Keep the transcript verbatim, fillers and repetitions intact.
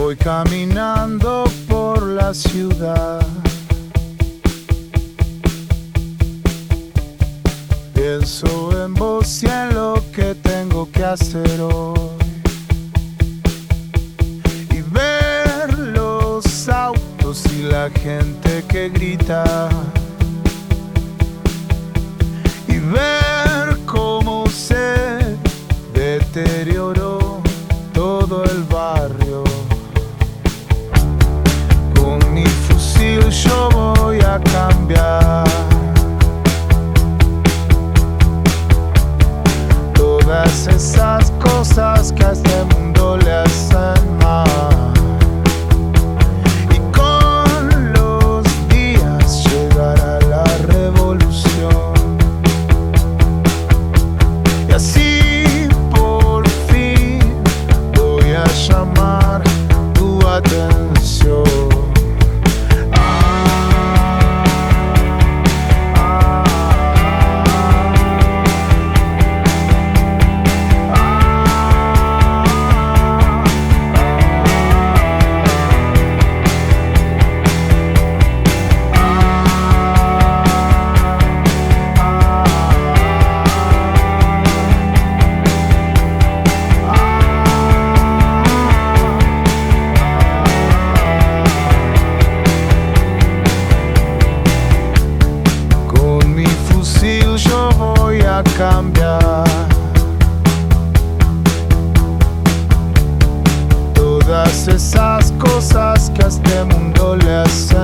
Voy caminando por la ciudad, pienso en vos y en lo que tengo que hacer hoy, y ver los autos y la gente que grita, y ver cómo se deterioró todo el barrio. Con mi fusil yo voy a cambiar todas esas cosas que a este mundo le hacen mal, y con los días llegará la revolución, y así por fin voy a llamar tu atención. Yo voy a cambiar todas esas cosas que a este mundo le hacen